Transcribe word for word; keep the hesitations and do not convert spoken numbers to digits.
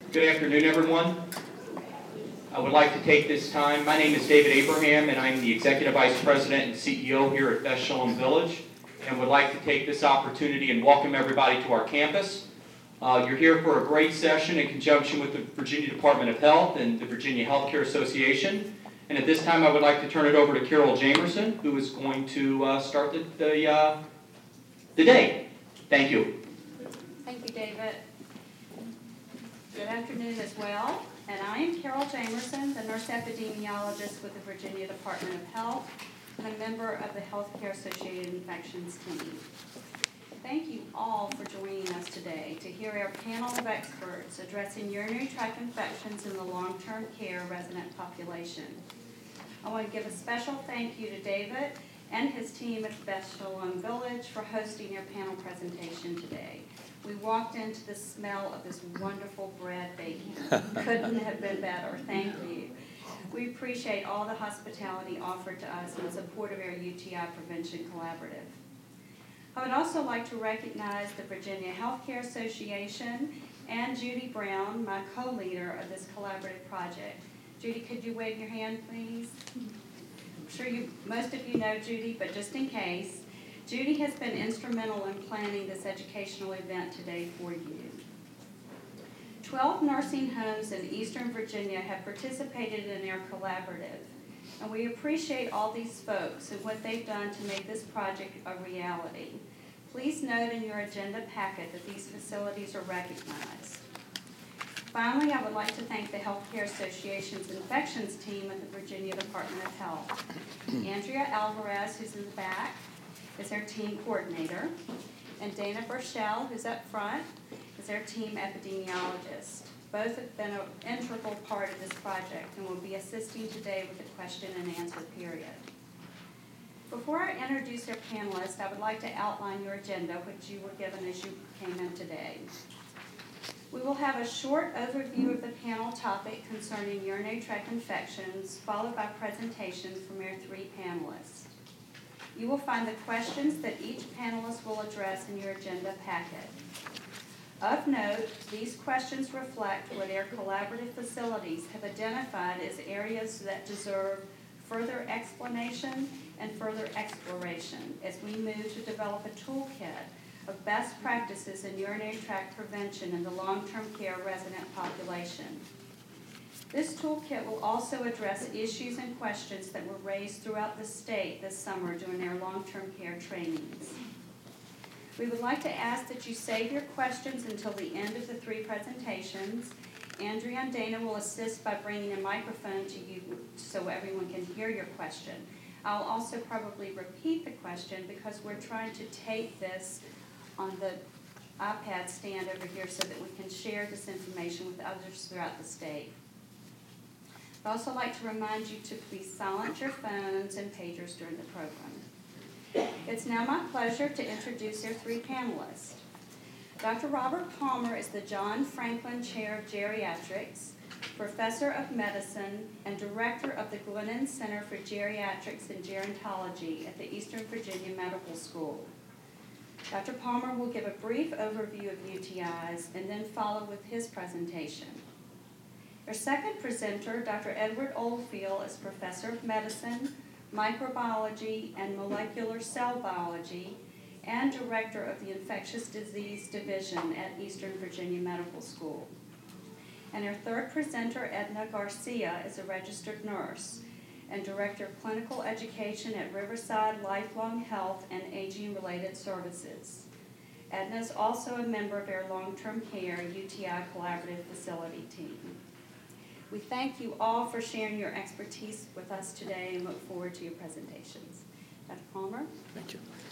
Good afternoon, everyone. I would like to take this time. My name is David Abraham, and I'm the Executive Vice President and C E O here at Beth Shalom Village, and would like to take this opportunity and welcome everybody to our campus. Uh, you're here for a great session in conjunction with the Virginia Department of Health and the Virginia Healthcare Association. And at this time, I would like to turn it over to Carol Jamerson, who is going to uh, start the, the, uh, the day. Thank you. Thank you, David. Good afternoon as well. And I am Carol Jamerson, the nurse epidemiologist with the Virginia Department of Health and a member of the Healthcare Associated Infections team. Thank you all for joining us today to hear our panel of experts addressing urinary tract infections in the long-term care resident population. I want to give a special thank you to David and his team at Beth Shalom Village for hosting our panel presentation today. We walked into the smell of this wonderful bread baking. Couldn't have been better. Thank you. We appreciate all the hospitality offered to us in support of our U T I Prevention Collaborative. I would also like to recognize the Virginia Healthcare Association and Judy Brown, my co-leader of this collaborative project. Judy, could you wave your hand, please? I'm sure you, most of you know Judy, but just in case, Judy has been instrumental in planning this educational event today for you. Twelve nursing homes in Eastern Virginia have participated in our collaborative, and we appreciate all these folks and what they've done to make this project a reality. Please note in your agenda packet that these facilities are recognized. Finally, I would like to thank the Healthcare Association's infections team at the Virginia Department of Health. Andrea Alvarez, who's in the back, is our team coordinator, and Dana Burchell, who's up front, is our team epidemiologist. Both have been an integral part of this project and will be assisting today with the question and answer period. Before I introduce our panelists, I would like to outline your agenda, which you were given as you came in today. We will have a short overview of the panel topic concerning urinary tract infections, followed by presentations from our three panelists. You will find the questions that each panelist will address in your agenda packet. Of note, these questions reflect what our collaborative facilities have identified as areas that deserve further explanation and further exploration as we move to develop a toolkit of best practices in urinary tract prevention in the long-term care resident population. This toolkit will also address issues and questions that were raised throughout the state this summer during our long-term care trainings. We would like to ask that you save your questions until the end of the three presentations. Andrea and Dana will assist by bringing a microphone to you so everyone can hear your question. I'll also probably repeat the question because we're trying to tape this on the iPad stand over here so that we can share this information with others throughout the state. I'd also like to remind you to please silence your phones and pagers during the program. It's now my pleasure to introduce our three panelists. Doctor Robert Palmer is the John Franklin Chair of Geriatrics, Professor of Medicine, and Director of the Glennon Center for Geriatrics and Gerontology at the Eastern Virginia Medical School. Doctor Palmer will give a brief overview of U T Is and then follow with his presentation. Our second presenter, Doctor Edward Oldfield, is Professor of Medicine, Microbiology, and Molecular Cell Biology, and Director of the Infectious Disease Division at Eastern Virginia Medical School. And our third presenter, Edna Garcia, is a registered nurse and Director of Clinical Education at Riverside Lifelong Health and Aging-Related Services. Edna is also a member of our long-term care U T I Collaborative Facility team. We thank you all for sharing your expertise with us today and look forward to your presentations. Doctor Palmer? Thank you.